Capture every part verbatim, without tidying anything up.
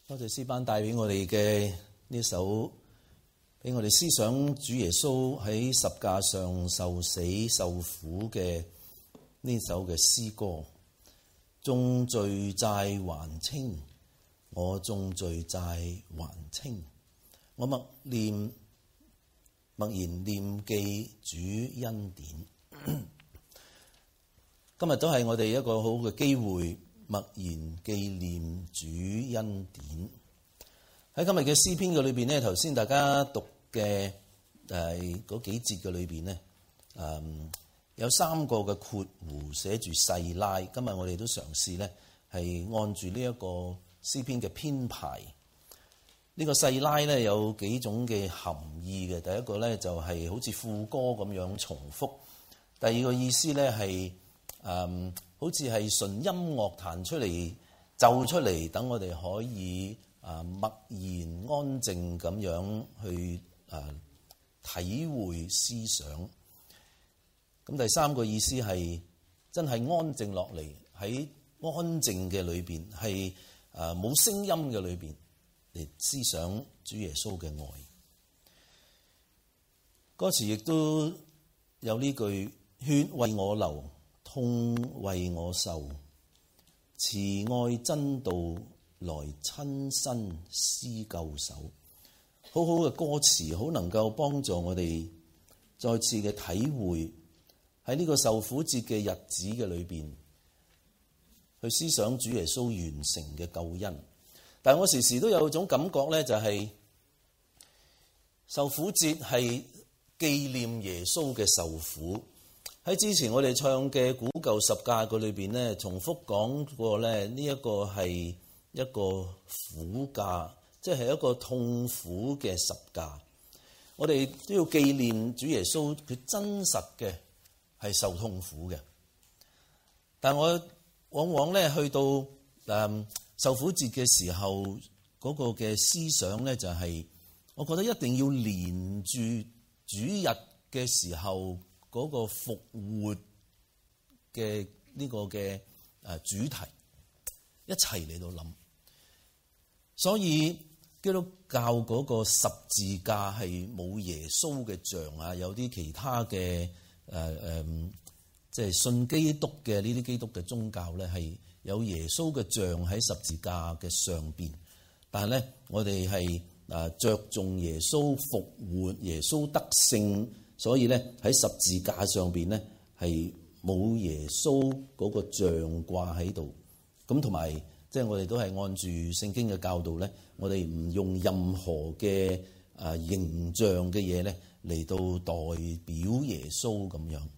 多謝詩班帶俾我哋嘅呢首，俾我哋思想主耶穌喺十架上受死受苦嘅呢首嘅詩歌。眾罪債還清，我眾罪債還清，我默念默然念記主恩典。今日都係我哋一個好嘅機會，默然紀念主恩典。喺今日嘅詩篇嘅裏邊呢，頭先大家讀嘅誒嗰幾節嘅裏邊呢，誒有三個嘅括弧寫住細拉。今日我哋都嘗試呢係按住呢一個詩篇嘅編排。呢個細拉呢有幾種嘅含義嘅。第一個呢就係好似副歌咁樣重複。第二個意思呢係誒好似係純音樂彈出嚟奏出嚟，等我哋可以啊默然安靜咁樣去啊體會思想。咁第三個意思係真係安靜落嚟，喺安靜嘅裏邊，係啊冇聲音嘅裏邊嚟思想主耶穌嘅愛。歌詞亦都有呢句：血為我流，痛為我受，慈愛真道來親身施救手。好好嘅歌詞，好能夠幫助我哋再次嘅體會喺呢個受苦節嘅日子嘅裏邊，去思想主耶穌完成嘅救恩。但係我時時都有種感覺咧，就係受苦節係紀念耶穌嘅受苦。喺之前我哋唱嘅古舊十架個裏邊咧，重複講過咧，呢一個係一個苦架，即係一個痛苦嘅十架。我哋都要紀念主耶穌佢真實嘅係受痛苦嘅。但我往往咧去到誒、嗯、受苦節嘅時候，嗰、那個嘅思想咧就係、是，我覺得一定要連住主日嘅時候嗰個復活嘅呢個嘅誒主題一齊嚟到諗。所以基督教嗰個十字架係冇耶穌嘅像啊，有啲其他嘅誒誒，即係信基督嘅呢啲基督嘅宗教咧，係有耶穌嘅像喺十字架嘅上邊。但係咧，我哋係誒着重耶穌復活、耶穌得勝。所以咧喺十字架上邊咧係冇耶穌嗰個像掛喺度，咁同埋即係我哋都係按住聖經嘅教導咧，我哋唔用任何嘅啊形象嘅嘢咧嚟到代表耶穌咁樣。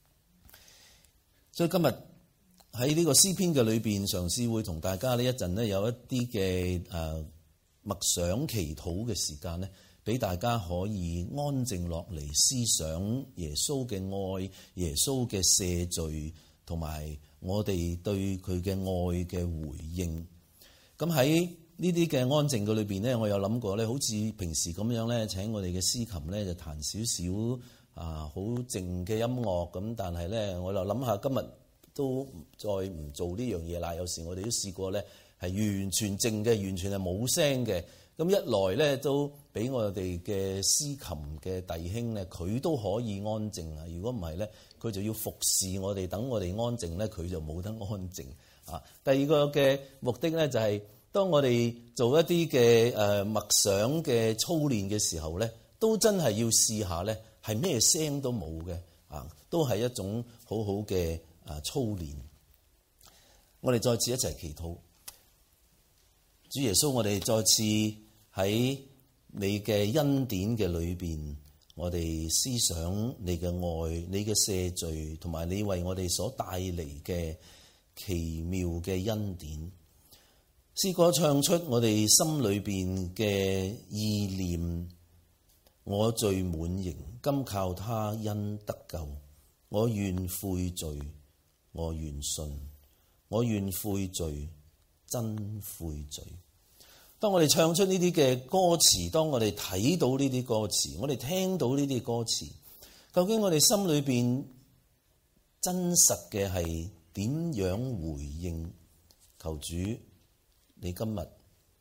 所以今日喺呢個詩篇嘅裏邊，嘗試會同大家呢一陣咧有一啲嘅誒默想祈禱嘅時間咧，俾大家可以安靜落嚟思想耶穌嘅愛、耶穌嘅赦罪，同埋我哋對佢嘅愛嘅回應。咁喺呢啲嘅安靜嘅裏邊咧，我有諗過咧，好似平時咁樣咧，請我哋嘅司琴咧就彈少少啊好靜嘅音樂咁，但係咧我就諗下今日都再唔做呢樣嘢啦。有時我哋都試過咧係完全靜嘅，完全係冇聲嘅。咁一來咧都俾我哋嘅司琴嘅弟兄咧，佢都可以安靜啊！如果唔係咧，佢就要服侍我哋，等我哋安靜咧，佢就冇得安靜啊！第二個嘅目的咧，就係當我哋做一啲嘅誒默想嘅操練嘅時候咧，都真係要試下咧，係咩聲都冇嘅啊，都係一種好好嘅啊操練。我哋再次一齊祈禱，主耶穌，我哋再次喺你嘅恩典嘅裏邊，我哋思想你嘅愛、你嘅赦罪，同埋你為我哋所帶嚟嘅奇妙嘅恩典。詩歌唱出我哋心裏邊嘅意念，我罪滿盈，今靠他恩得救。我願悔罪，我願信，我願悔罪，真悔罪。當我哋唱出呢啲嘅歌詞，當我哋睇到呢啲歌詞，我哋聽到呢啲歌詞，究竟我哋心裏邊真實嘅係點樣回應？求主，你今日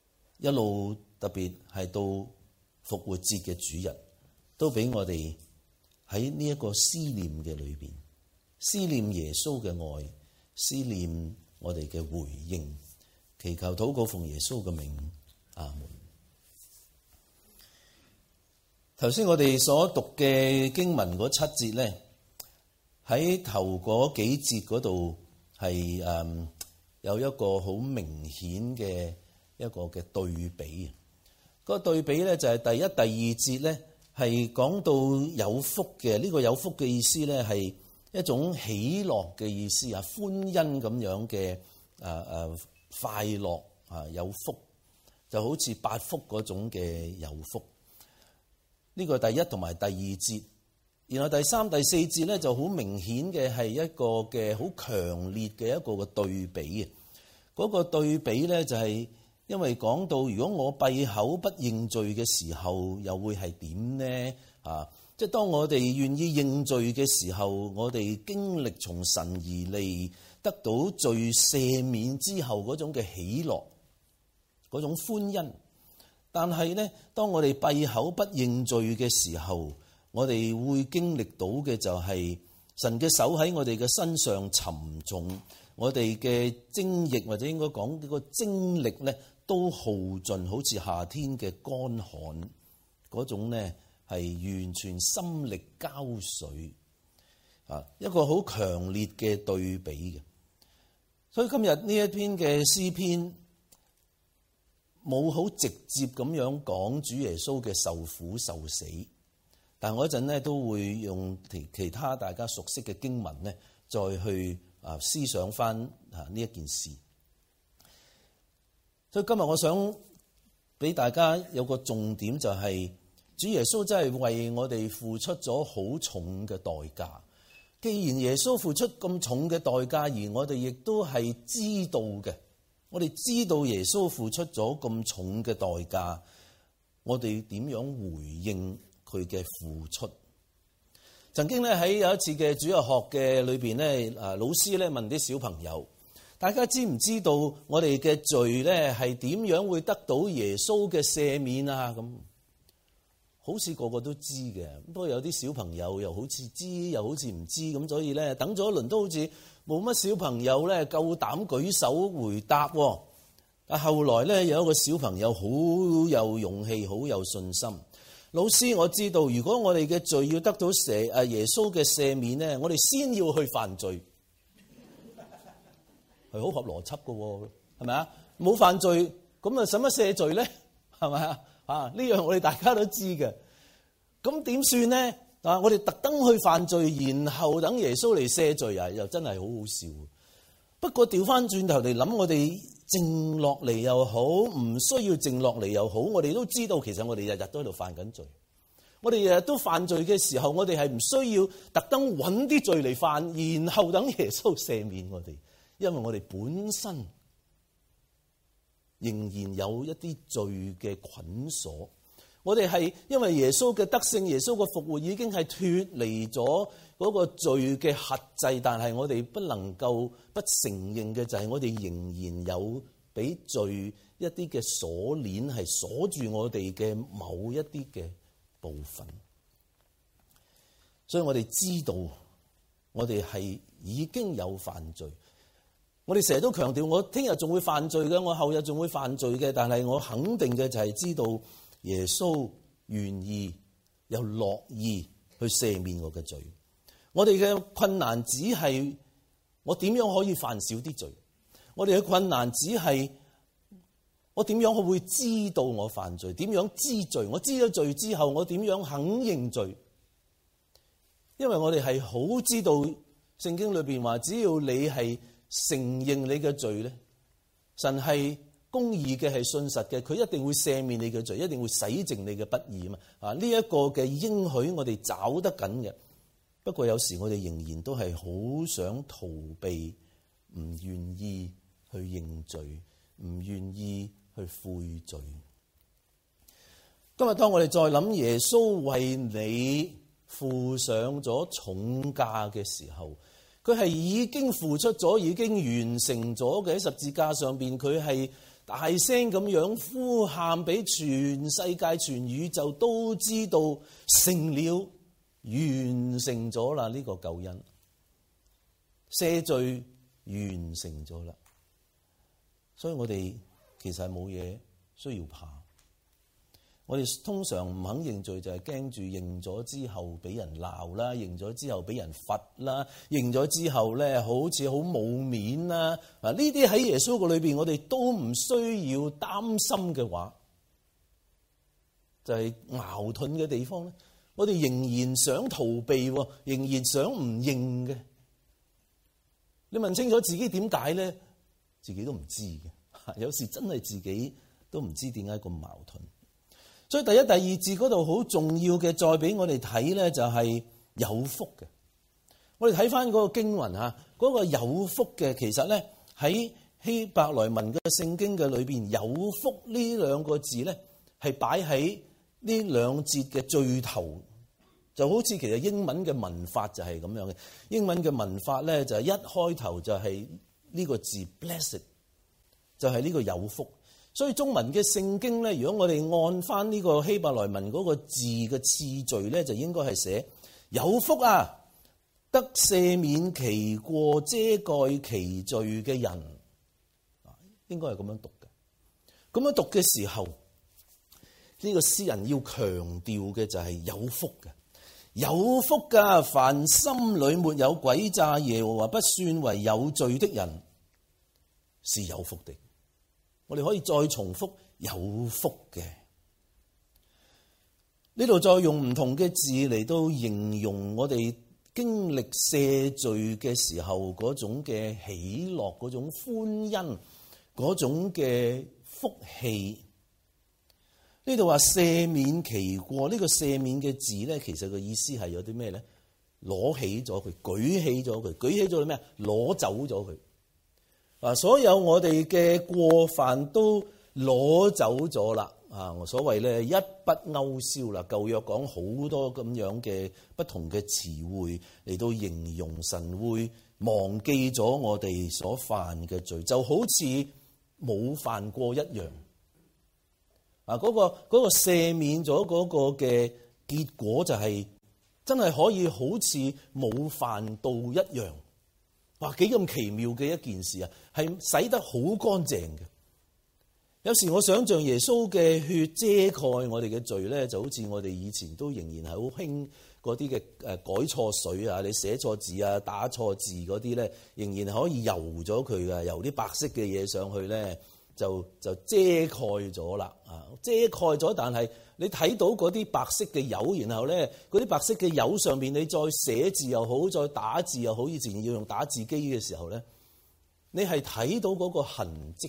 一路特別係到復活節嘅主日，都俾我哋喺呢一個思念嘅裏邊，思念耶穌嘅愛，思念我哋嘅回應，祈求禱告奉耶穌嘅名，阿門。頭先我哋所讀嘅經文嗰七節咧，喺頭嗰幾節嗰度係誒有一個好明顯嘅一個嘅對比。個對比咧就係第一、第二節咧係講到有福嘅，呢個有福嘅意思咧係一種喜樂嘅意思啊，歡欣咁樣嘅誒誒快樂啊，有福就好似八福嗰種嘅有福。呢個第一同埋第二節，然後第三、第四節咧就好明顯嘅係一個嘅好強烈嘅一個嘅對比。嗰個對比咧就係因為講到如果我閉口不認罪嘅時候，又會係點呢？啊，即係當我哋願意認罪嘅時候，我哋經歷從神而嚟，得到罪赦免之後嗰種嘅喜樂，嗰種歡欣。但係咧，當我哋閉口不認罪嘅時候，我哋會經歷到嘅就係神嘅手喺我哋嘅身上沉重，我哋嘅精液或者應該講呢個精力咧都耗盡，好似夏天嘅乾旱嗰種咧係完全心力交瘁啊！一個好強烈嘅對比嘅。所以今日呢一篇嘅詩篇，冇好直接咁樣講主耶穌嘅受苦受死，但我一陣咧都會用其其他大家熟悉嘅經文咧，再去啊思想翻啊呢一件事。所以今日我想俾大家有個重點，就係主耶穌真係為我哋付出咗好重嘅代價。既然耶穌付出咁重嘅代價，而我哋亦都係知道嘅。我哋知道耶穌付出咗咁重嘅代價，我哋點樣回應佢嘅付出？曾經咧喺有一次嘅主日學嘅裏邊咧，啊老師咧問啲小朋友：大家知唔知道我哋嘅罪咧係點樣會得到耶穌嘅赦免啊？咁好似個個都知嘅，不過有啲小朋友又好似知又好似唔知咁，所以咧等咗一輪都好似冇乜小朋友咧夠膽舉手回答。但後來咧有一個小朋友好有勇氣，好有信心。老師，我知道如果我哋嘅罪要得到赦誒耶穌嘅赦免咧，我哋先要去犯罪，係好合邏輯嘅，係咪啊？冇犯罪咁啊，使乜赦罪咧？係咪啊？啊呢樣我哋大家都知嘅。咁點算咧？啊！我哋特登去犯罪，然後等耶穌嚟赦罪啊，又真係好好笑。不過調翻轉頭嚟諗，我哋靜落嚟又好，唔需要靜落嚟又好，我哋都知道其實我哋日日都喺度犯緊罪。我哋日日都犯罪嘅時候，我哋係唔需要特登揾啲罪嚟犯，然後等耶穌赦免我哋，因為我哋本身仍然有一啲罪嘅捆鎖。我哋係因為耶穌嘅得勝，耶穌嘅復活已經係脫離咗嗰個罪嘅轄制，但係我哋不能夠不承認嘅就係我哋仍然有俾罪一啲嘅鎖鏈係鎖住我哋嘅某一啲嘅部分。所以我哋知道我哋係已經有犯罪。我哋成日都強調我聽日仲會犯罪嘅，我後日仲會犯罪嘅，但係我肯定嘅就係知道耶穌願意又樂意去赦免我嘅罪。我哋嘅困難只係我點樣可以犯少啲罪。我哋嘅困難只係我點樣會知道我犯罪，點樣知罪。我知咗罪之後，我點樣肯認罪。因為我哋係好知道聖經裏邊話，只要你係承認你嘅罪咧，神係公義嘅，係信實嘅，佢一定會赦免你嘅罪，一定會洗淨你嘅不義啊嘛！啊，呢一個嘅應許我哋找得緊嘅。不過有時我哋仍然都係好想逃避，唔願意去認罪，唔願意去悔罪。今日當我哋再諗耶穌為你付上咗重價嘅時候，佢係已經付出咗，已經完成咗嘅。喺十字架上邊，佢係大聲咁樣呼喊俾全世界全宇宙都知道成了，完成咗啦，呢個救恩赦罪完成咗啦。所以我哋其實係冇嘢需要怕。我哋通常唔肯認罪，就係驚住認咗之後俾人鬧啦，認咗之後俾人罰啦，認咗之後咧好似好冇面啦。嗱，呢啲喺耶穌個裏邊，我哋都唔需要擔心嘅話，就係矛盾嘅地方咧。我哋仍然想逃避，仍然想唔認嘅。你問清楚自己點解咧？自己都唔知嘅。有時真係自己都唔知點解咁矛盾。所以第一、第二節嗰度好重要嘅，再俾我哋睇咧，就係有福嘅。我哋睇翻嗰個經文嚇，嗰個有福嘅，其實咧喺希伯來文嘅聖經嘅裏邊，有福呢兩個字咧係擺喺呢兩節嘅最頭，就好似其實英文嘅文法就係咁樣嘅。英文嘅文法咧就係一開頭就係呢個字 blessed， 就係呢個有福。所以中文嘅聖經咧，如果我哋按翻呢個希伯來文嗰個字嘅次序咧，就應該係寫有福啊，得赦免其過遮蓋其罪嘅人，應該係咁樣讀嘅。咁樣讀嘅時候，呢個詩人要強調嘅就係有福嘅，有福噶，凡心裏沒有詭詐，耶和華不算為有罪的人，是有福的。我哋可以再重複有福嘅，呢度再用唔同嘅字嚟到形容我哋經歷赦罪嘅時候嗰種嘅喜樂、嗰種歡欣、嗰種嘅福氣。呢度話赦免其過，呢個赦免嘅字咧，其實個意思係有啲咩咧？攞起咗佢，舉起咗佢，舉起咗咩啊？攞走咗佢。嗱，所有我哋嘅過犯都攞走咗啦，啊，所謂咧一筆勾銷啦。舊約講好多咁樣嘅不同嘅詞彙嚟到形容神會忘記咗我哋所犯嘅罪，就好似冇犯過一樣。啊，嗰個嗰個赦免咗嗰個嘅結果就係真係可以好似冇犯到一樣。哇！幾咁奇妙嘅一件事啊，係洗得好乾淨嘅。有時我想像耶穌嘅血遮蓋我哋嘅罪咧，就好似我哋以前都仍然係好興嗰啲嘅誒改錯水啊，你寫錯字啊、打錯字嗰啲咧，仍然可以油咗佢嘅，油啲白色嘅嘢上去咧，就就遮蓋咗啦啊！遮蓋咗，但係你睇到嗰啲白色嘅油，然後咧嗰啲白色嘅油上面，你再寫字又好，再打字又好，以前要用打字機嘅時候咧，你係睇到嗰個痕跡。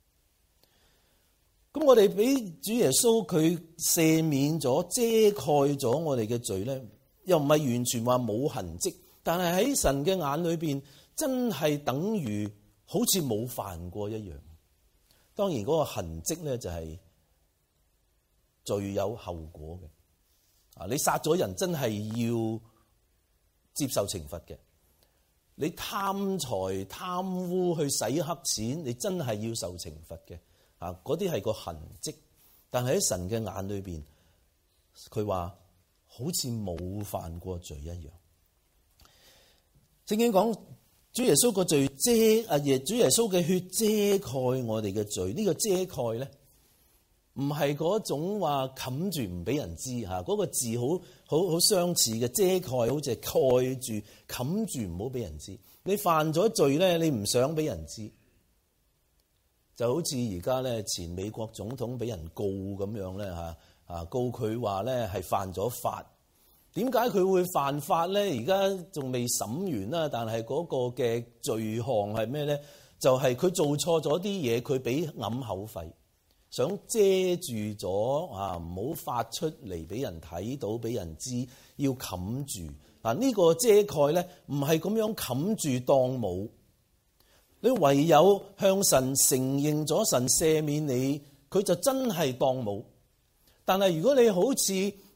咁我哋俾主耶穌佢赦免咗、遮蓋咗我哋嘅罪咧，又唔係完全話冇痕跡，但係喺神嘅眼裏邊，真係等於好似冇犯過一樣。當然嗰個痕跡咧就係罪有後果嘅。啊，你殺咗人真係要接受懲罰嘅。你貪財貪污去洗黑錢，你真係要受懲罰嘅。啊，嗰啲係個痕跡，但係喺神嘅眼裏邊，佢話好似冇犯過罪一樣。聖經講主耶穌個罪遮啊，耶主耶穌嘅血遮蓋我哋嘅罪。呢個遮蓋咧，唔係嗰種話冚住唔俾人知吓，嗰個字好好好相似嘅，遮蓋好似係蓋住冚住唔好俾人知。你犯咗罪咧，你唔想俾人知。就好似而家咧，前美國總統俾人告咁樣咧嚇，啊告佢話咧係犯咗法。點解佢會犯法咧？而家仲未審完啦，但係嗰個嘅罪項係咩咧？就係佢做錯咗啲嘢，佢俾揞口費，想遮住咗啊，唔好發出嚟俾人睇到，俾人知，要冚住。嗱，呢個遮蓋咧，唔係咁樣冚住當冇。你唯有向神承認咗神赦免你，佢就真係當冇。但係如果你好似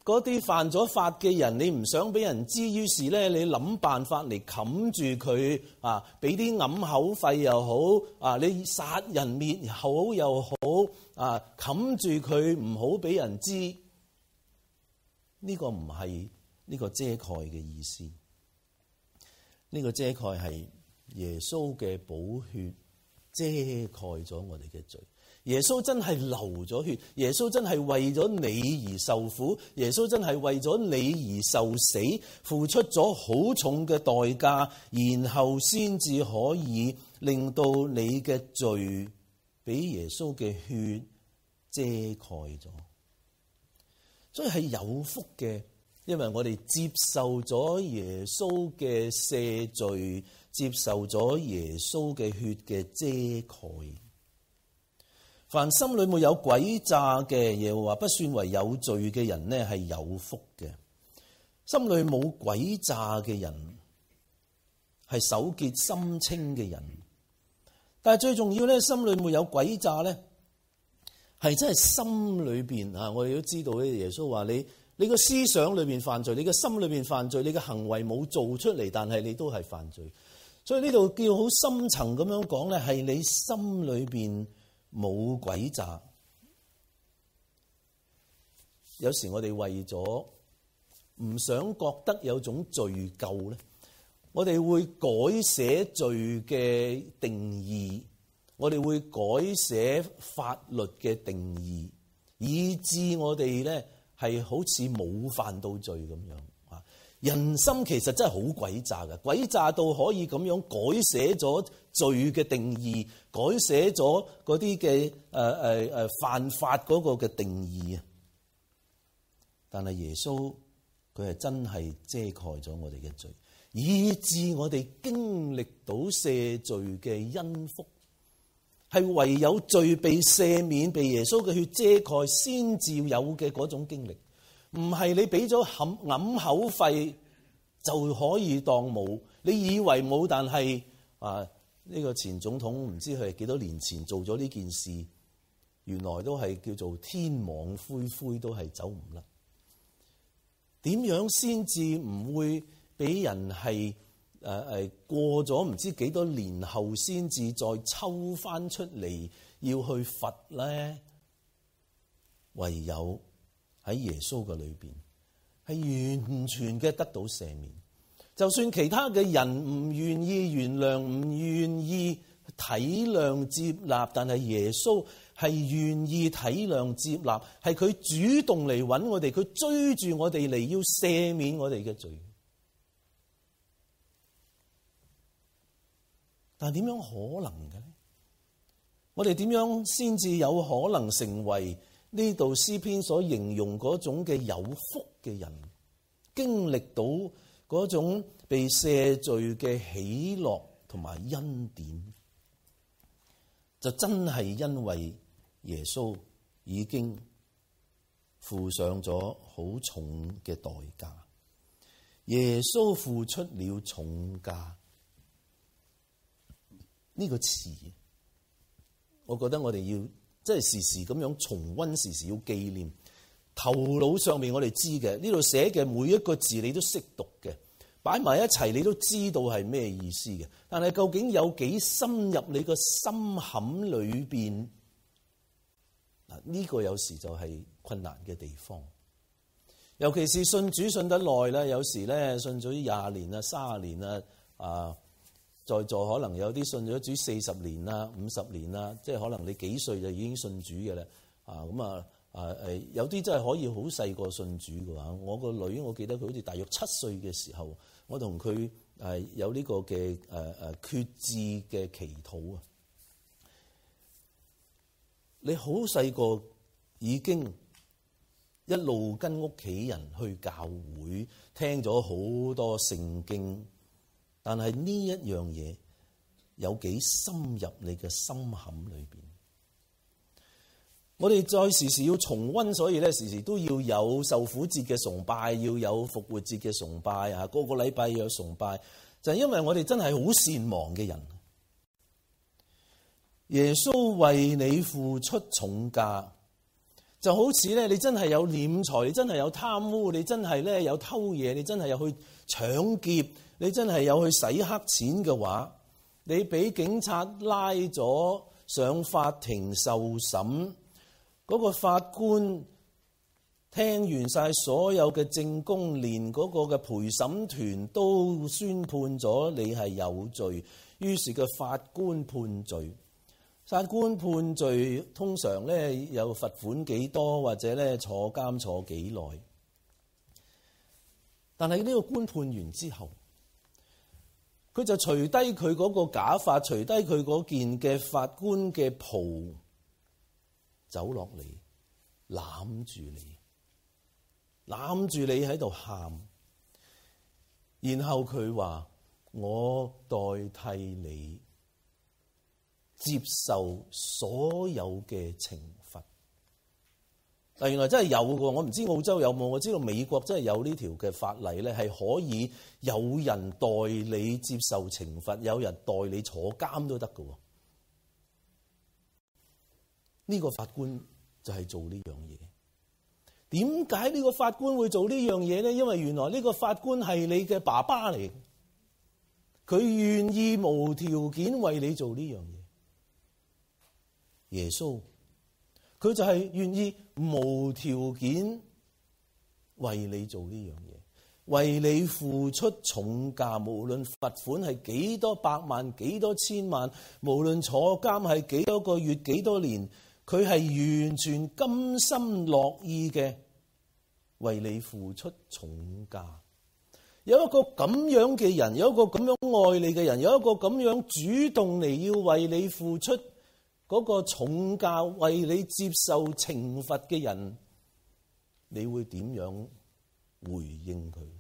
嗰啲犯咗法嘅人，你唔想俾人知，於是咧你諗辦法嚟冚住佢啊，俾啲揞口費又好啊，你殺人滅口又好啊，冚住佢唔好俾人知。呢個唔係呢個遮蓋嘅意思，呢個遮蓋係耶穌嘅寶血遮蓋咗我哋嘅罪。耶穌真係流咗血，耶穌真係為咗你而受苦，耶穌真係為咗你而受死，付出咗好重嘅代價，然後先至可以令到你嘅罪俾耶穌嘅血遮蓋咗。所以係有福嘅，因為我哋接受咗耶穌嘅赦罪，接受咗耶穌嘅血嘅遮蓋。凡心裏沒有詭詐嘅，耶和華不算為有罪嘅人呢，係有福嘅。心裏冇詭詐嘅人係手潔心清嘅人。但係最重要咧，心裏沒有詭詐咧，係真係心裏邊啊！我哋都知道咧，耶穌話你你個思想裏邊犯罪，你個心裏邊犯罪，你嘅行為冇做出嚟，但係你都係犯罪。所以呢度叫好深層咁樣講咧，係你心裏邊冇詭詐。有時我哋為咗唔想覺得有種罪疚咧，我哋會改寫罪嘅定義，我哋會改寫法律嘅定義，以致我哋咧係好似冇犯到罪咁樣啊！人心其實真係好詭詐嘅，詭詐到可以咁樣改寫咗罪嘅定義，改寫咗嗰啲嘅誒誒誒犯法嗰個嘅定義啊！但係耶穌佢係真係遮蓋咗我哋嘅罪，以致我哋經歷到赦罪嘅恩福，係唯有罪被赦免、被耶穌嘅血遮蓋先至有嘅嗰種經歷。唔係你俾咗揞揞口費就可以當冇，你以為冇，但係啊呢個前總統唔知佢係幾多年前做咗呢件事，原來都係叫做天網恢恢，都係走唔甩。點樣先至唔會俾人係誒誒過咗唔知幾多年後先至再抽翻出嚟要去罰咧？唯有喺耶穌嘅裏邊係完全嘅得到赦免。就算其他嘅人唔願意原諒、唔願意體諒接納，但係耶穌係願意體諒接納，係佢主動嚟揾我哋，佢追住我哋嚟要赦免我哋嘅罪。但係點樣可能嘅咧？我哋點樣先至有可能成為呢度詩篇所形容嗰種嘅有福嘅人，經歷到嗰種被赦罪嘅喜樂同埋恩典？就真係因為耶穌已經付上咗好重嘅代價，耶穌付出了重價。呢個詞，我覺得我哋要即係時時咁樣重溫，時時要紀念。頭腦上面我哋知嘅，呢度寫嘅每一個字你都識讀嘅，擺埋一齊你都知道係咩意思嘅。但係究竟有幾深入你個心坎裏邊？嗱，呢個有時就係困難嘅地方。尤其是信主信得耐啦，有時咧信咗廿年啦、三十年啦，啊，在座可能有啲信咗主四十年啦、五十年啦，即係可能你幾歲就已經信主嘅啦。啊，咁啊啊誒，有啲真係可以好細個信主嘅話，我個女我記得佢好似大約七歲嘅時候，我同佢誒有呢個嘅誒誒決志嘅祈禱啊！你好細個已經一路跟屋企人去教會，聽咗好多聖經，但係呢一樣嘢有幾深入你嘅心坎裏邊？我哋再時時要重溫，所以咧時時都要有受苦節嘅崇拜，要有復活節嘅崇拜啊！個個禮拜要有崇拜，就係因為我哋真係好善忘嘅人。耶穌為你付出重價， 就好似咧，你真係有斂財，你真係有貪污，你真係咧有偷嘢，你真係有去搶劫，你真係有去洗黑錢嘅話，你俾警察拉咗上法庭受審，嗰個法官聽完晒所有嘅證供，連嗰個嘅陪審團都宣判咗你係有罪，於是個法官判罪。法官判罪通常咧有罰款幾多，或者咧坐監坐幾耐。但係呢個官判完之後，佢就除低佢嗰個假髮，除低佢嗰件嘅法官嘅袍，走落嚟攬住你，攬住你喺度喊，然後佢話：我代替你接受所有嘅懲罰。但原來真係有嘅，我唔知澳洲有冇，我知道美國真係有呢條嘅法例咧，係可以有人代你接受懲罰，有人代你坐監都得嘅。呢個法官就係做呢樣嘢。點解呢個法官會做呢樣嘢咧？因為原來呢個法官係你嘅爸爸嚟，佢願意無條件為你做呢樣嘢。耶穌佢就係願意無條件為你做呢樣嘢，為你付出重價，無論罰款係幾多百萬、幾多千萬，無論坐監係幾多個月、幾多年，佢係完全甘心樂意嘅為你付出重價。有一個咁樣嘅人，有一個咁樣愛你嘅人，有一個咁樣主動嚟要為你付出嗰個重價，為你接受懲罰嘅人，你會點樣回應佢？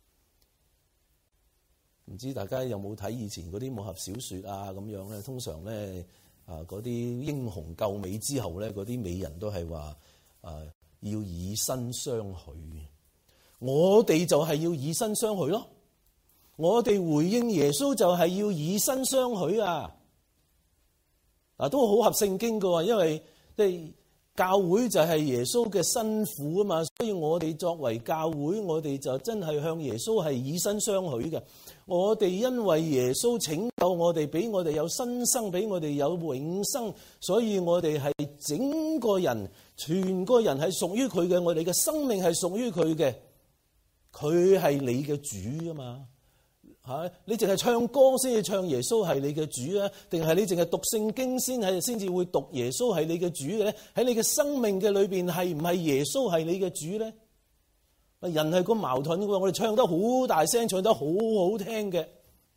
唔知大家有冇睇以前嗰啲武俠小說啊？咁樣咧，通常咧啊嗰啲英雄救美之後咧，嗰啲美人都係話啊要以身相許。我哋就係要以身相許咯。我哋回應耶穌就係要以身相許啊！嗱，都好合聖經㗎，因為即係教會就係耶穌嘅新婦啊嘛，所以我哋作為教會，我哋就真係向耶穌係以身相許嘅。我哋因為耶穌拯救我哋，俾我哋有新生，俾我哋有永生，所以我哋係整個人，全個人係屬於佢嘅，我哋嘅生命係屬於佢嘅，佢係你嘅主啊嘛。嚇！你淨係唱歌先至唱耶穌係你嘅主啊？定係你淨係讀聖經先係先至會讀耶穌係你嘅主嘅咧？喺你嘅生命嘅裏邊係唔係耶穌係你嘅主咧？人係個矛盾嘅，我哋唱得好大聲，唱得好好聽嘅，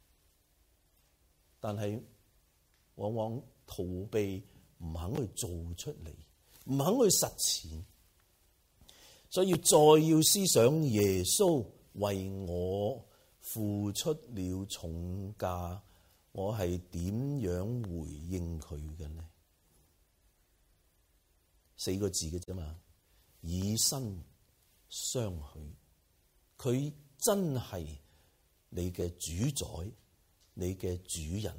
但係往往逃避，唔肯去做出嚟，唔肯去實踐，所以再要思想耶穌為我付出了重價，我係點樣回應佢嘅呢？四個字嘅啫嘛，以身相許。佢真係你嘅主宰，你嘅主人。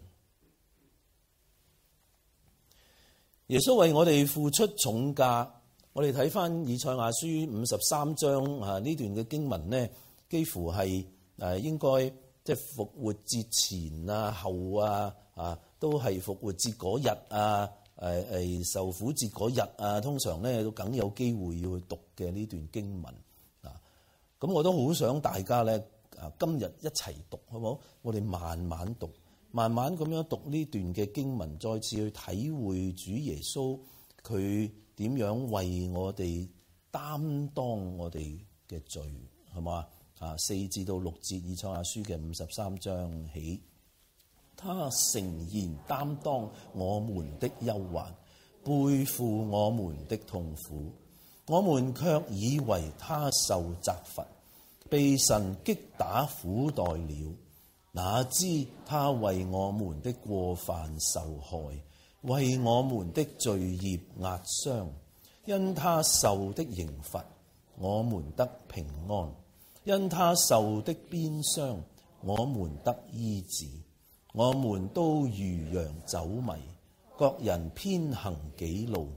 耶穌為我哋付出重價。我哋睇翻以賽亞書五十三章啊，呢段嘅經文呢，幾乎係誒應該即係復活節前啊、後啊啊，都係復活節嗰日啊、誒誒受苦節嗰日啊，通常咧都梗有機會要去讀嘅呢段經文啊。咁我都好想大家咧啊，今日一齊讀好唔好？我哋慢慢讀，慢慢咁樣讀呢段嘅經文，再次去體會主耶穌佢點樣為我哋擔當我哋嘅罪，係嘛？啊，四至到六節以賽亞書嘅五十三章起，他誠然擔當我們的憂患，背負我們的痛苦，我們卻以為他受責罰，被神擊打苦待了。哪知他為我們的過犯受害，為我們的罪孽壓傷。因他受的刑罰，我們得平安。因他受的鞭傷，我們得醫治。我們都如羊走迷，各人偏行己路。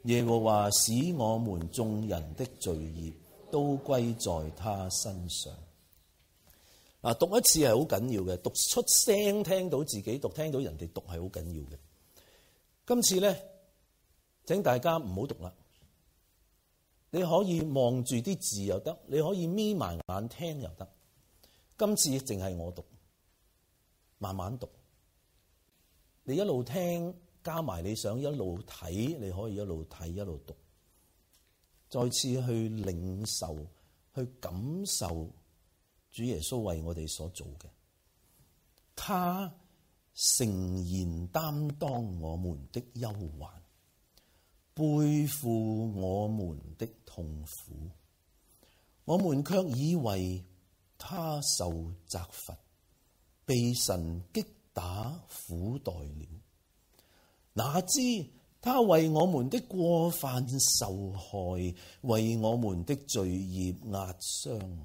耶和華使我們眾人的罪孽都歸在他身上。嗱，讀一次係好緊要嘅，讀出聲，聽到自己讀，聽到人哋讀係好緊要嘅。今次咧，請大家唔好讀啦。你可以望住啲字又得，你可以眯埋眼聽又得。今次淨係我讀，慢慢讀。你一路聽，加埋你想一路睇，你可以一路睇一路讀。再次去領受，去感受主耶穌為我哋所做嘅。他誠然擔當我們的憂患，背負我們的痛苦，我們卻以為他受責罰，被神擊打苦待了。哪知他為我們的過犯受害，為我們的罪孽壓傷。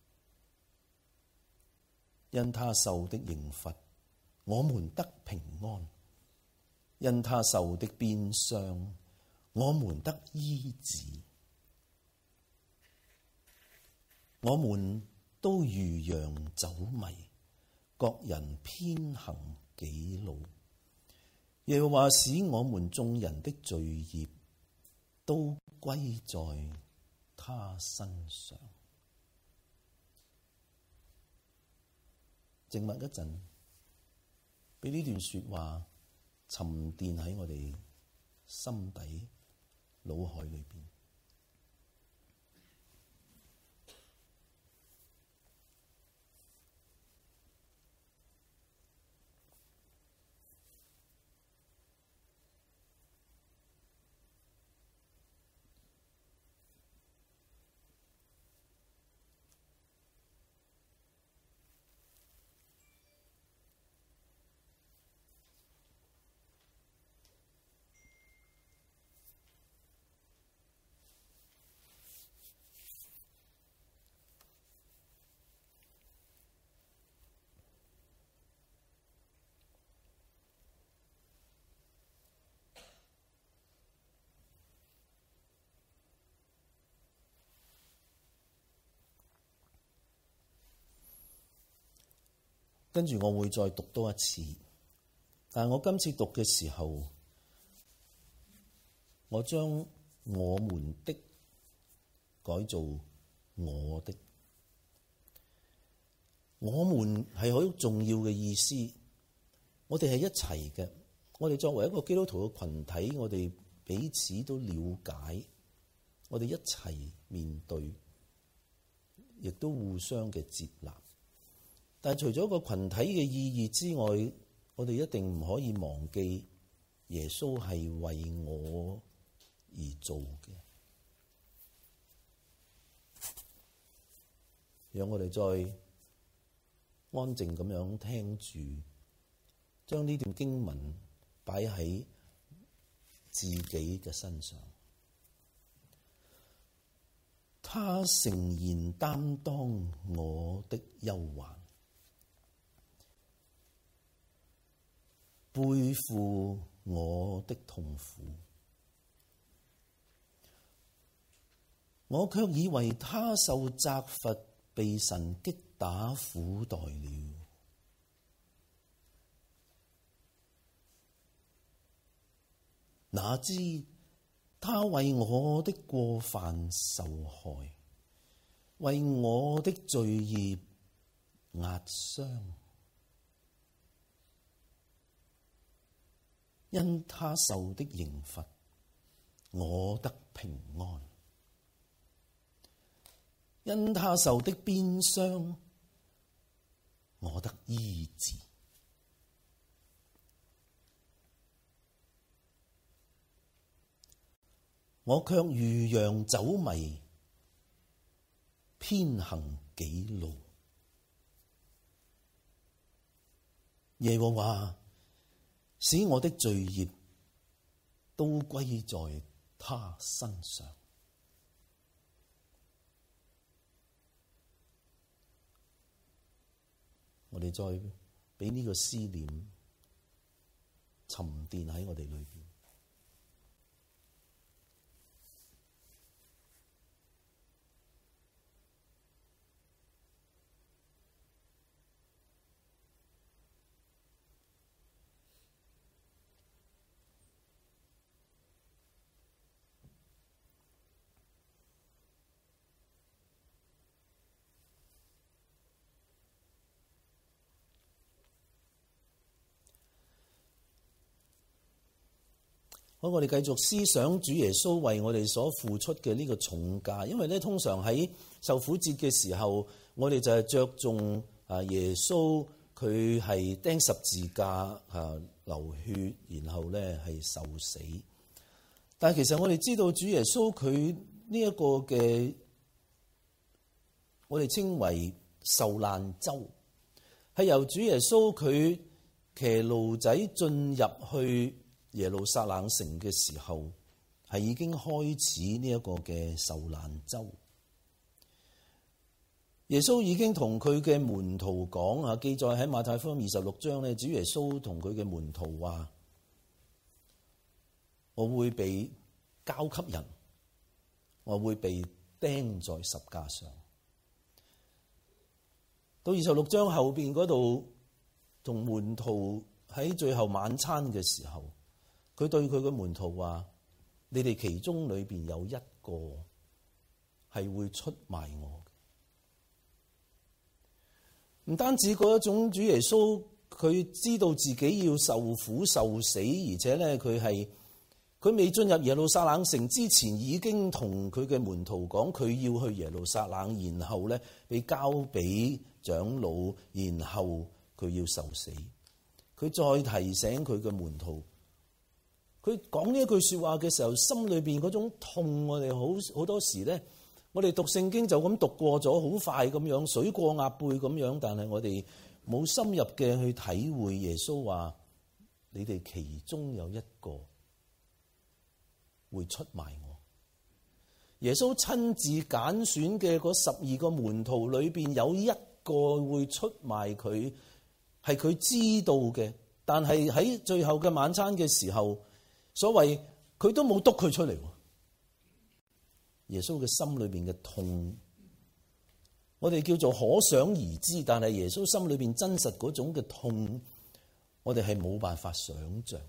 因他受的刑罰，我們得平安；因他受的鞭傷，我們得醫治。我們都如羊走迷，各人偏行己路。耶和華使我們眾人的罪孽都歸在他身上。靜默一陣，俾呢段說話沉澱喺我哋心底、腦海裏邊。跟住我會再讀多一次，但係我今次讀嘅時候，我將我們的改做我的。我們係好重要嘅意思，我哋係一齊嘅。我哋作為一個基督徒嘅群體，我哋彼此都了解，我哋一齊面對，亦都互相嘅接納。但係除咗個群體嘅意義之外，我哋一定唔可以忘記耶穌係為我而做嘅。讓我哋再安靜咁樣聽住，將呢段經文擺喺自己嘅身上。他誠然擔當我的憂患，背負我的痛苦，我卻以為他受責罰，被神擊打苦待了。哪知他為我的過犯受害，為我的罪孽壓傷。因他受的刑罰，我得平安；因他受的鞭傷，我得醫治。我卻如羊走迷，偏行己路。耶和華使我的罪孽都歸在他身上。我哋再俾呢個思念沉澱喺我哋裏邊。 好，我哋繼續思想主耶穌為我哋所付出嘅呢個重價，因為咧通常喺受苦節嘅時候，我哋就係着重啊耶穌佢係釘十字架啊流血，然後咧係受死。但係其實我哋知道主耶穌佢呢一個嘅，我哋稱為受難週，係由主耶穌佢騎驢仔進入去耶路撒冷城嘅時候，係已經開始呢一個嘅受難週。耶穌已經同佢嘅門徒講啊，記載喺馬太福音二十六章咧，主耶穌同佢嘅門徒話：我會被交給人，我會被釘在十架上。到二十六章後邊嗰度，同門徒喺最後晚餐嘅時候，佢對佢嘅門徒話：你哋其中裏邊有一個係會出賣我。唔單止嗰一種主耶穌，佢知道自己要受苦受死，而且咧佢係佢未進入耶路撒冷城之前，已經同佢嘅門徒講佢要去耶路撒冷，然後咧被交俾長老，然後佢要受死。佢再提醒佢嘅門徒，佢講呢一句說話嘅時候，心裏邊嗰種痛，我哋好好多時咧。我哋讀聖經就咁讀過咗，好快咁樣水過鴨背咁樣，但係我哋冇深入嘅去體會耶穌話：你哋其中有一個會出賣我。耶穌親自揀選嘅嗰十二個門徒裏邊有一個會出賣佢，係佢知道嘅。但係喺最後嘅晚餐嘅時候，所謂佢都冇督佢出嚟。耶穌嘅心裏邊嘅痛，我哋叫做可想而知，但係耶穌心裏邊真實嗰種嘅痛，我哋係冇辦法想象。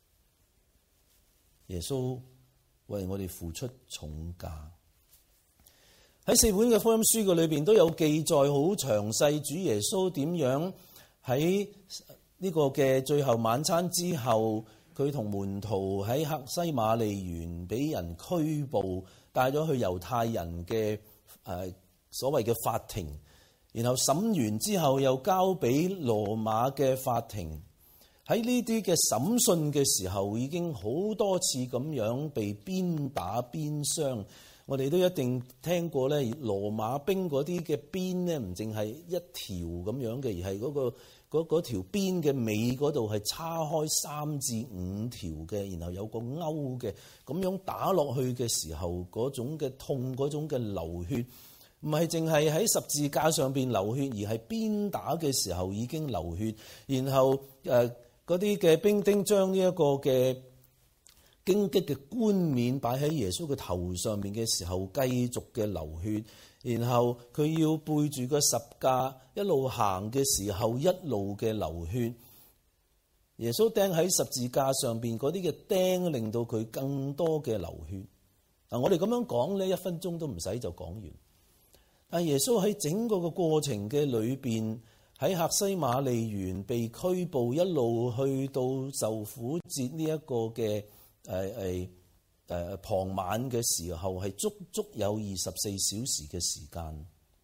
耶穌為我哋付出重價，喺四本嘅福音書嘅裏邊都有記載好詳細，主耶穌點樣喺呢個嘅最後晚餐之後，佢同門徒喺客西馬尼園俾人拘捕，帶咗去猶太人嘅誒所謂嘅法庭，然後審完之後又交俾羅馬嘅法庭。喺呢啲嘅審訊嘅時候，已經好多次咁樣被鞭打鞭傷。我哋都一定聽過咧，羅馬兵嗰啲嘅鞭咧，唔淨係一條咁樣嘅，而係嗰個嗰嗰條鞭嘅尾嗰度係叉開三至五條嘅，然後有個勾嘅，咁樣打落去嘅時候，嗰種嘅痛，嗰種嘅流血，唔係淨係喺十字架上邊流血，而係鞭打嘅時候已經流血。然後誒嗰啲嘅兵丁將呢一個嘅荊棘嘅冠冕擺喺耶穌嘅頭上面嘅時候，繼續嘅流血。然後佢要背住個十架一路行嘅時候，一路嘅流血。耶穌釘喺十字架上邊嗰啲嘅釘，令到佢更多嘅流血。嗱，我哋咁樣講呢，一分鐘都唔使就講完。但耶穌喺整個嘅過程嘅裏邊，喺客西馬尼園被拘捕，一路去到受苦節呢一個嘅誒誒誒傍晚嘅時候，係足足有二十四小時嘅時間。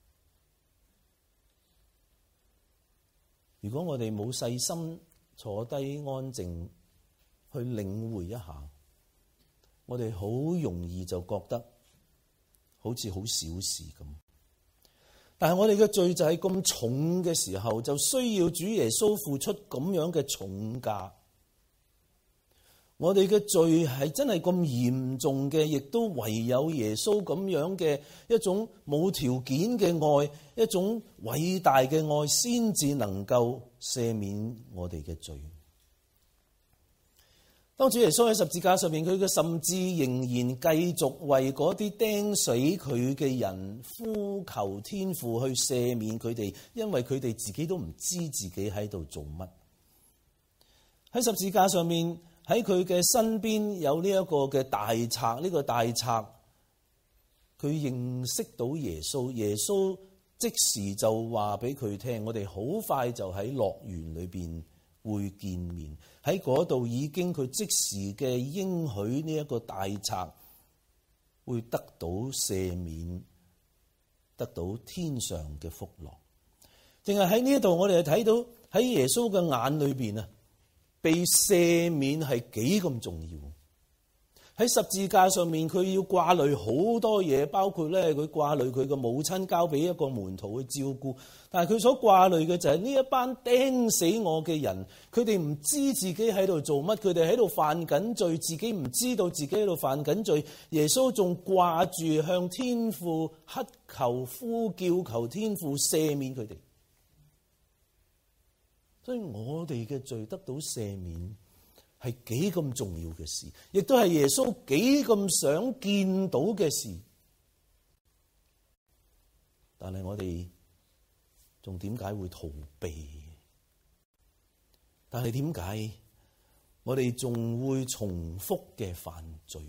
如果我哋冇細心坐低安靜去領會一下，我哋好容易就覺得好似好小事咁。但係我哋嘅罪就係咁重嘅時候，就需要主耶穌付出咁樣嘅重價。我哋嘅罪係真係咁嚴重嘅，亦都唯有耶穌咁樣嘅一種冇條件嘅愛，一種偉大嘅愛，先至能夠赦免我哋嘅罪。當主耶穌喺十字架上面，佢嘅甚至仍然繼續為嗰啲釘死佢嘅人呼求天父去赦免佢哋，因為佢哋自己都唔知自己喺度做乜。喺十字架上面，喺佢嘅身邊有呢一個嘅大賊，呢、這個大賊佢認識到耶穌，耶穌即時就話俾佢聽：我哋好快就喺樂園裏邊會見面。喺嗰度已經佢即時嘅應許呢一個大賊會得到赦免，得到天上嘅福樂。淨係喺呢一度，我哋就睇到喺耶穌嘅眼裏邊啊，被赦免係幾咁重要。喺十字架上面，佢要掛慮好多嘢，包括咧佢掛慮佢嘅母親交俾一個門徒去照顧。但係佢所掛慮嘅就係呢一班釘死我嘅人，佢哋唔知自己喺度做乜，佢哋喺度犯緊罪，自己唔知道自己喺度犯緊罪。耶穌仲掛住向天父乞求、呼叫，求天父赦免佢哋。所以我哋嘅罪得到赦免係幾咁重要嘅事，亦都係耶穌幾咁想見到嘅事。但係我哋仲點解會逃避？但係點解我哋仲會重複嘅犯罪？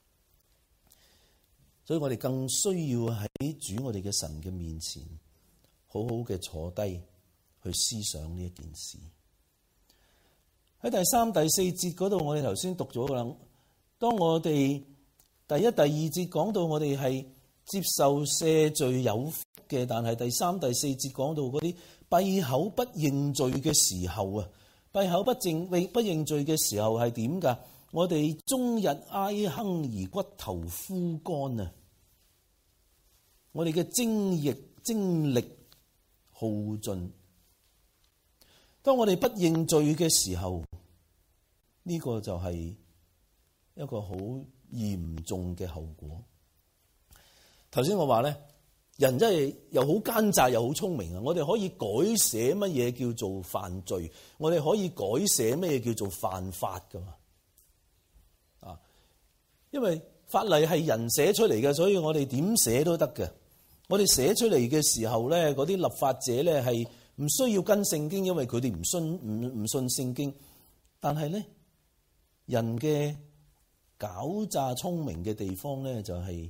所以我哋更需要喺主我哋嘅神嘅面前，好好嘅坐低去思想呢一件事。喺第三、第四節嗰度，我哋頭先讀咗噶啦。當我哋第一、第二節講到我哋係接受赦罪有福嘅，但係第三、第四節講到嗰啲閉口不認罪嘅時候啊，閉口不認不認罪嘅時候係點㗎？我哋終日哀哼而骨頭枯乾啊！我哋嘅精液精力耗盡。當我哋不認罪嘅時候，呢個就係一個好嚴重嘅後果。頭先我話咧，人真係又好奸詐又好聰明啊！我哋可以改寫乜嘢叫做犯罪，我哋可以改寫乜嘢叫做犯法噶嘛？啊，因為法例係人寫出嚟嘅，所以我哋點寫都得嘅。我哋寫出嚟嘅時候咧，嗰啲立法者咧係唔需要跟聖經，因為佢哋唔信唔唔信聖經。但係咧，人嘅狡詐聰明嘅地方咧，就係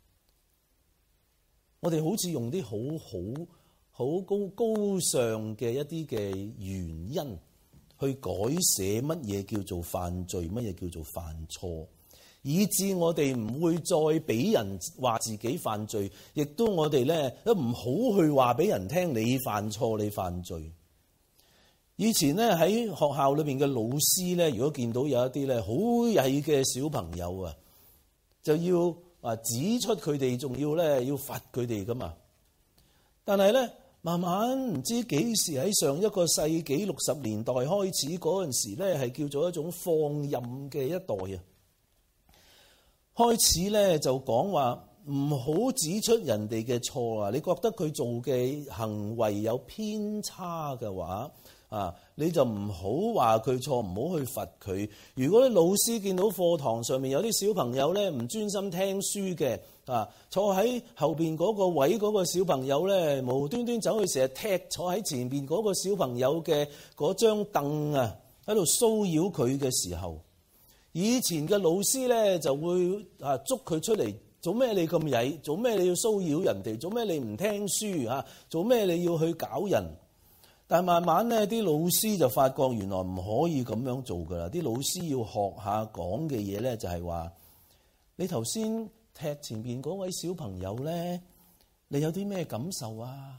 我哋好似用啲好好好高高尚嘅一啲嘅原因去改寫乜嘢叫做犯罪，乜嘢叫做犯錯，以致我哋唔會再俾人話自己犯罪，亦都我哋咧都唔好去話俾人聽你犯錯，你犯罪。以前咧喺學校裏邊嘅老師咧，如果見到有一啲咧好曳嘅小朋友啊，就要啊指出佢哋，仲要咧要罰佢哋噶嘛。但係咧慢慢唔知幾時喺上一個世紀六十年代開始嗰陣時咧，係叫做一種放任嘅一代啊。開始咧就講話唔好指出人哋嘅錯啊！你覺得佢做嘅行為有偏差嘅話啊，你就唔好話佢錯，唔好去罰佢。如果啲老師見到課堂上面有啲小朋友咧唔專心聽書嘅啊，坐喺後邊嗰個位嗰個小朋友咧無端端走去成日踢坐喺前邊嗰個小朋友嘅嗰張凳啊，喺度騷擾佢嘅時候，以前嘅老師咧就會啊捉佢出嚟，做咩你咁曳？做咩你要騷擾人哋？做咩你唔聽書啊？做咩你要去搞人？但係慢慢咧，啲老師就發覺原來唔可以咁樣做噶啦。啲老師要學下講嘅嘢咧，就係話你頭先踢前邊嗰位小朋友咧，你有啲咩感受啊？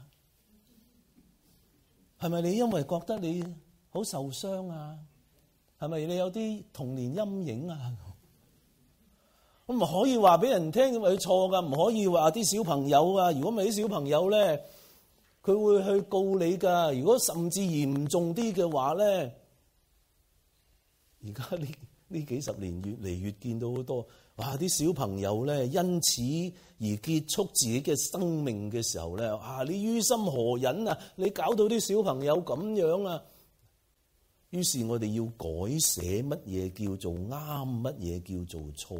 係咪你因為覺得你好受傷啊？係咪你有啲童年陰影啊？我唔可以話俾人聽，因為佢錯噶，唔可以話啲小朋友啊。如果唔係啲小朋友咧，佢會去告你噶。如果甚至嚴重啲嘅話咧，而家呢呢幾十年越嚟越見到好多，哇！啲小朋友咧因此而結束自己嘅生命嘅時候咧，啊！你於心何忍啊？你搞到啲小朋友咁樣啊！於是我哋要改寫乜嘢叫做啱，乜嘢叫做錯。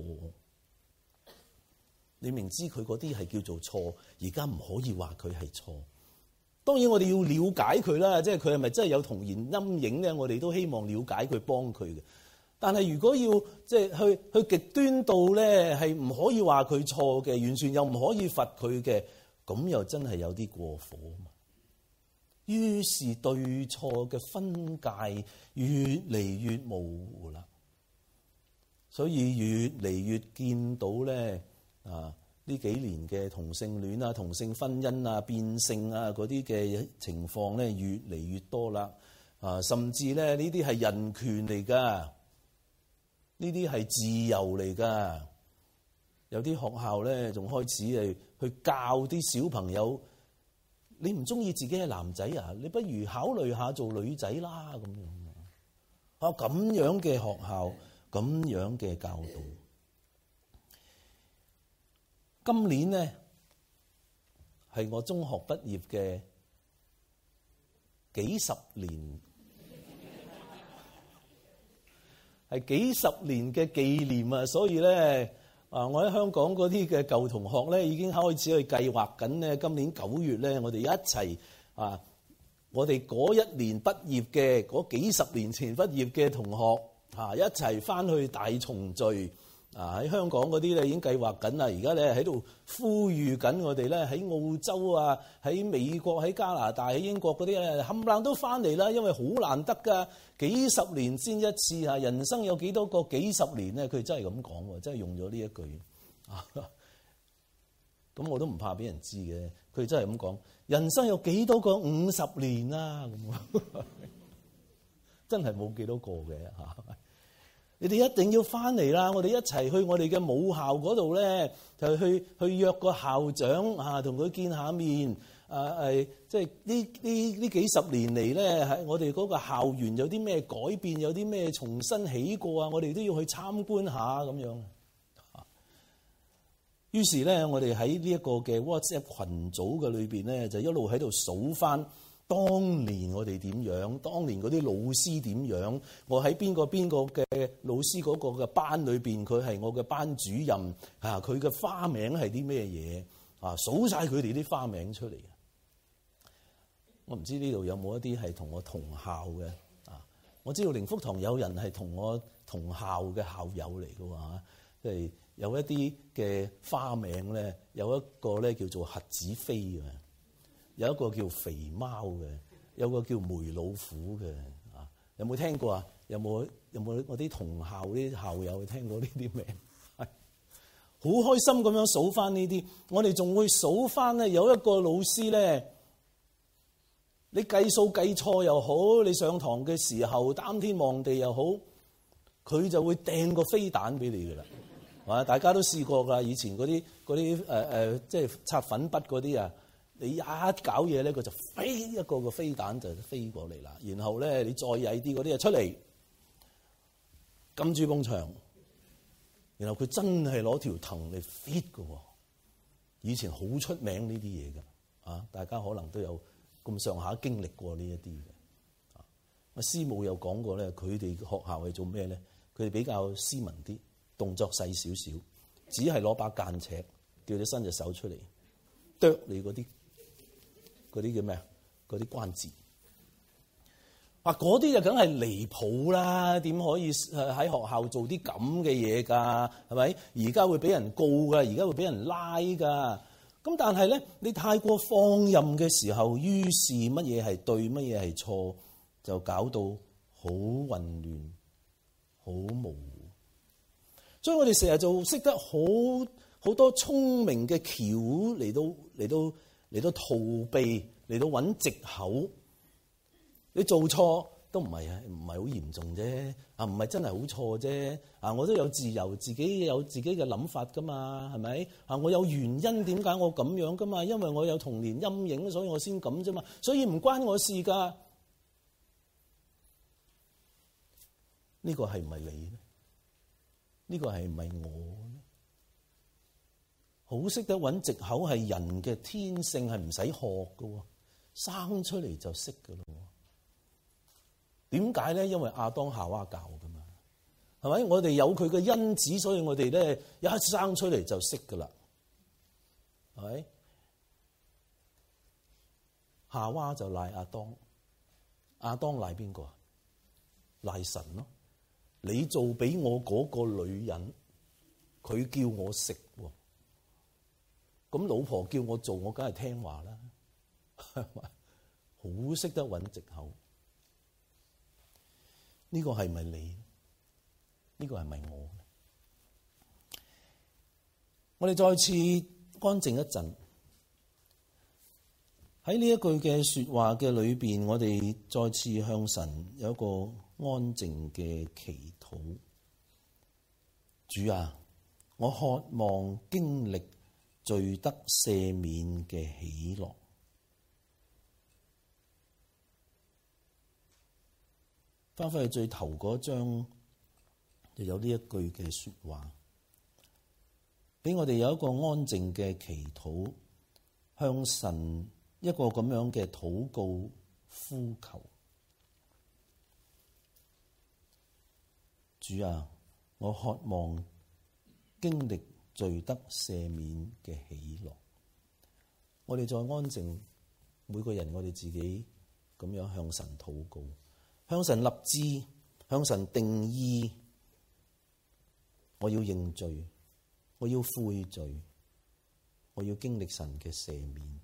你明知佢嗰啲係叫做錯，而家唔可以話佢係錯。當然我哋要了解佢啦，即係佢係咪真係有童年陰影咧？我哋都希望了解佢，幫佢嘅。但係如果要即係去去極端到咧，係唔可以話佢錯嘅，完全又唔可以罰佢嘅，咁又真係有啲過火啊嘛。 於是對錯嘅分界越嚟越模糊啦。所以越嚟越見到咧啊呢幾年嘅同性戀啊、同性婚姻啊、變性啊嗰啲嘅情況咧越嚟越多啦。啊，甚至咧呢啲係人權嚟㗎，呢啲係自由嚟㗎。有啲學校咧仲開始係去教啲小朋友，你唔中意自己係男仔啊，你不如考慮下做女仔啦咁樣。啊，咁樣嘅學校，咁樣嘅教導。今年呢係我中學畢業嘅幾十年，係幾十年嘅紀念啊！所以咧啊，我喺香港嗰啲嘅舊同學咧已經開始去計劃緊咧，今年九月咧，我哋一齊啊，我哋嗰一年畢業嘅嗰幾十年前畢業嘅同學啊，一齊翻去大重聚。啊！喺香港嗰啲咧已經計劃緊啦，而家咧喺度呼籲緊我哋咧喺澳洲啊、喺美國、喺加拿大、喺英國嗰啲咧冚唪唥都翻嚟啦，因為好難得㗎，幾十年先一次啊！人生有幾多個幾十年咧？佢真係咁講喎，真係用咗呢一句啊！咁我都唔怕俾人知嘅，佢真係咁講。人生有幾多個五十年啊？咁真係冇幾多個嘅嚇。你哋一定要翻嚟啦！我哋一齊去我哋嘅母校嗰度咧，就去去約個校長啊，同佢見下面。啊誒，即係呢呢呢幾十年嚟咧，喺我哋嗰個校園有啲咩改變，有啲咩重新起過啊！我哋都要去參觀下咁樣。於是咧，我哋喺呢一個嘅 WhatsApp 群組嘅裏邊咧，就一路喺度數翻。當年我哋點樣？當年嗰啲老師點樣？我喺邊個邊個嘅老師嗰個嘅班裏邊，佢係我嘅班主任啊！佢嘅花名係啲咩嘢啊？數晒佢哋啲花名出嚟。我唔知呢度有冇一啲係同我同校嘅啊？我知道靈福堂有人係同我同校嘅校友嚟嘅喎，即係有一啲嘅花名咧，有一個咧叫做核子飛嘅。有一個叫肥貓嘅，有個叫梅老虎嘅，啊，有冇聽過啊？有冇有冇我啲同校啲校友聽過呢啲名？係好開心咁樣數翻呢啲，我哋仲會數翻咧，有一個老師咧，你計數計錯又好，你上堂嘅時候擔天望地又好，佢就會掟個飛彈俾你噶啦，係嘛？大家都試過㗎，以前嗰啲嗰啲誒誒，即係擦粉筆嗰啲啊。你一搞嘢咧，佢就飛一個個飛彈就飛過嚟啦。然後咧，你再曳啲嗰啲啊出嚟，撳住埲牆。然後佢真係攞條藤嚟 fit 㗎喎。以前好出名呢啲嘢㗎，啊，大家可能都有咁上下經歷過呢一啲嘅。啊，師母有講過咧，佢哋學校係做咩咧？佢哋比較斯文啲，動作細少少，只係攞把間尺，叫你伸隻手出嚟，剁你嗰啲。嗰啲叫咩啊？嗰啲關節啊，嗰啲就梗係離譜啦！點可以喺學校做啲咁嘅嘢㗎？係咪？而家會俾人告㗎，而家會俾人拉㗎。咁但係咧，你太過放任嘅時候，於是乜嘢係對，乜嘢係錯，就搞到好混亂、好模糊。所以我哋成日就識得好好多聰明嘅橋嚟到嚟到。嚟到逃避，嚟到揾藉口。你做錯都唔係啊，唔係好嚴重啫。啊，唔係真係好錯啫。啊，我都有自由，自己有自己嘅諗法噶嘛，係咪？啊，我有原因點解我咁樣噶嘛？因為我有童年陰影，所以我先咁啫嘛。所以唔關我事㗎。呢個係唔係你咧？呢個係唔係我咧？好識得揾藉口係人嘅天性，係唔使學㗎，生出嚟就識㗎咯。點解咧？因為亞當夏娃教㗎嘛，係咪？我哋有佢嘅因子，所以我哋咧一生出嚟就識㗎啦，係咪？夏娃就賴亞當，亞當賴邊個啊？賴神咯。你做俾我嗰個女人，佢叫我食喎。咁老婆叫我做，我梗係聽話啦，係咪？ 好識得揾藉口。呢個係咪你？呢個係咪我？我哋再次安靜一陣，喺呢一句嘅說話嘅裏邊，我哋再次向神有一個安靜嘅祈禱。主啊，我渴望經歷罪得赦免嘅喜樂。翻返去最頭嗰章，就有呢一句嘅說話，俾我哋有一個安靜嘅祈禱，向神一個咁樣嘅禱告呼求。主啊，我渴望經歷罪得赦免嘅喜樂。我哋再安靜，每個人我哋自己咁樣向神禱告，向神立志，向神定義。我要認罪，我要悔罪，我要經歷神嘅赦免。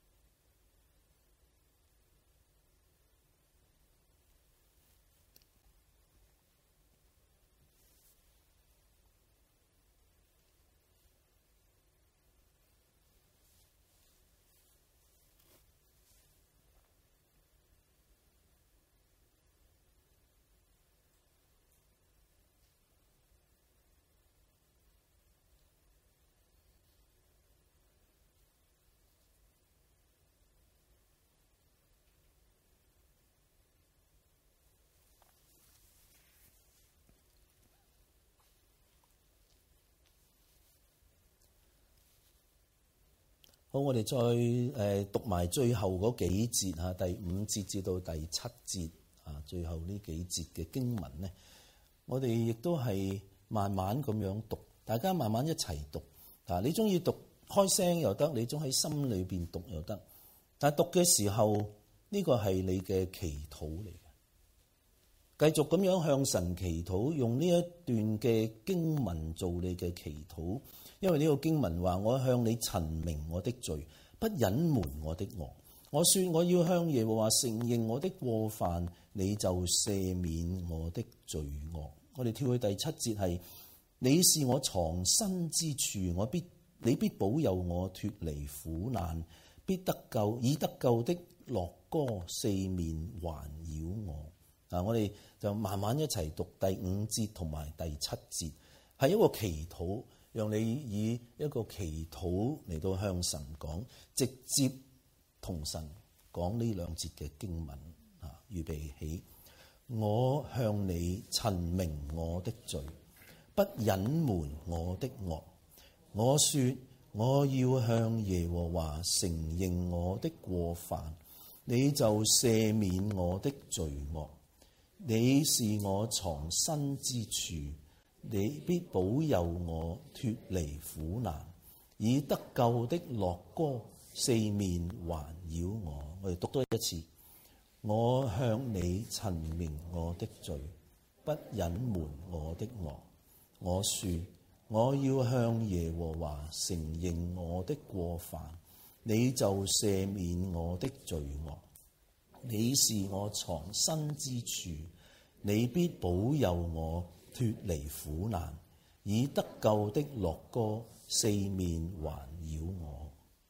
好，我哋再誒讀埋最後嗰幾節嚇，第五節至到第七節啊，最後呢幾節嘅經文呢，我哋亦都係慢慢咁樣讀，大家慢慢一齊讀。啊，你中意讀開聲又得，你中喺心裏邊讀又得。但係讀嘅時候，呢個係你嘅祈禱嚟嘅，繼續咁樣向神祈禱，用呢一段嘅經文做你嘅祈禱。因為呢個經文話，我向你陳明我的罪，不隱瞞我的惡。我說我要向耶和華承認我的過犯，你就赦免我的罪惡。我哋跳去第七節係，你是我藏身之處，我必你必保佑我脫離苦難，必得救，以得救的樂歌四面環繞我。啊，我哋就慢慢一齊讀第五節同埋第七節，係一個祈禱。讓你以一個祈禱嚟到向神講，直接同神講呢兩節嘅經文啊！預備起，我向你陳明我的罪，不隱瞞我的惡。我說我要向耶和華承認我的過犯，你就赦免我的罪惡。你是我藏身之處，你必保佑我脫離苦難，以得救的樂歌四面環繞我。我哋讀多一次，我向你陳明我的罪，不隱瞞我的惡。我說我要向耶和華承認我的過犯，你就赦免我的罪惡。你是我藏身之處，你必保佑我脫離苦難，以得救的樂歌四面環繞我。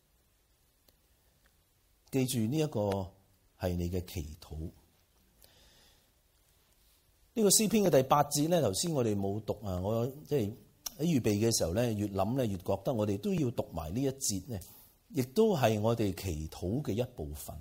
記住呢一個係你嘅祈禱。呢、這個詩篇嘅第八節咧，頭先我哋冇讀啊，我即係喺預備嘅時候咧，越諗咧越覺得我哋都要讀埋呢一節咧，亦都係我哋祈禱嘅一部分。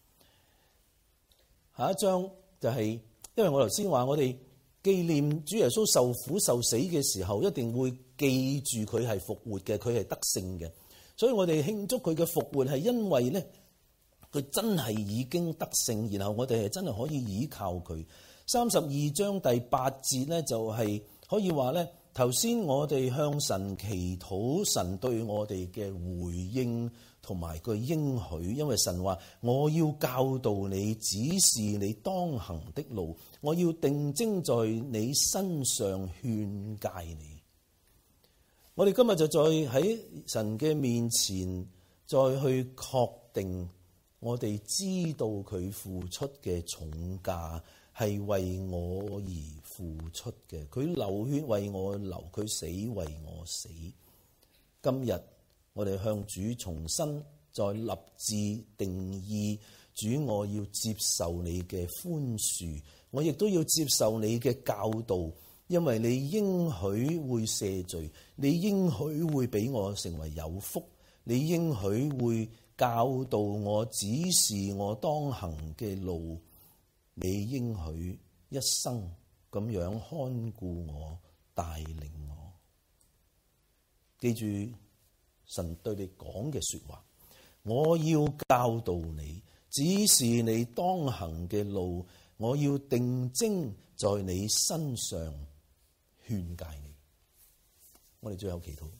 下一章就係、是，因為我頭先話我哋紀念主耶穌受苦受死嘅時候，一定會記住佢係復活嘅，佢係得勝嘅。所以我哋慶祝佢嘅復活，係因為咧佢真係已經得勝，然後我哋係真係可以依靠佢。三十二章第八節咧，就係可以話咧，頭先我哋向神祈禱，神對我哋嘅回應同埋個應許，因為神話我要教導你，指示你當行的路，我要定睛在你身上勸誡你。我哋今日就再喺神嘅面前再去確定我哋知道佢付出嘅重價係為我而付出嘅，佢流血為我流，佢死為我死。今日我哋向主重新再立志定義，主，我要接受你嘅寬恕，我亦都要接受你嘅教導，因為你應許會赦罪，你應許會俾我成為有福，你應許會教導我，指示我當行嘅路，你應許一生咁樣看顧我，帶領我。記住神對你講嘅說話，我要教導你，指示你當行嘅路，我要定睛在你身上勸誡你。我哋最後祈禱。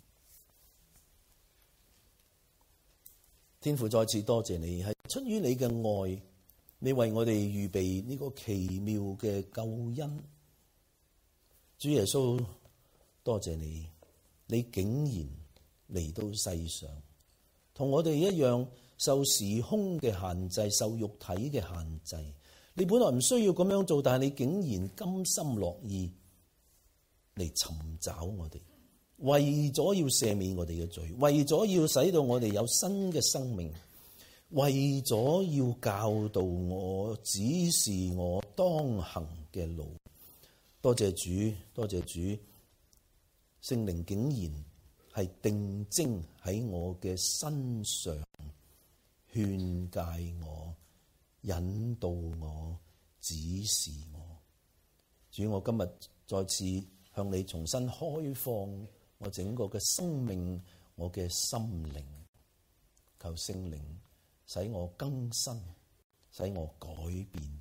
天父，再次多謝你，係出於你嘅愛，你為我哋預備呢個奇妙嘅救恩。主耶穌，多謝你，你竟然嚟到世上，同我哋一樣受時空嘅限制，受肉體嘅限制。你本來唔需要咁樣做，但係你竟然甘心樂意嚟尋找我哋，為咗要赦免我哋嘅罪，為咗要使到我哋有新嘅生命，為咗要教導我、指示我當行嘅路。多謝主，多謝主，聖靈竟然係定睛喺我嘅身上，勸誡我、引導我、指示我。主，我今日再次向你重新開放我整個嘅生命，我嘅心靈，求聖靈使我更新，使我改變。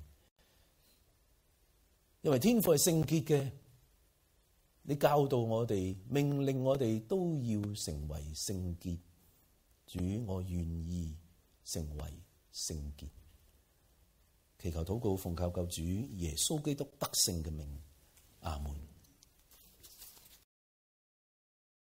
因為天父係聖潔嘅，你教導我哋，命令我哋都要成為聖潔。主，我願意成為聖潔。祈求禱告，奉靠救主耶穌基督得勝嘅名，阿門。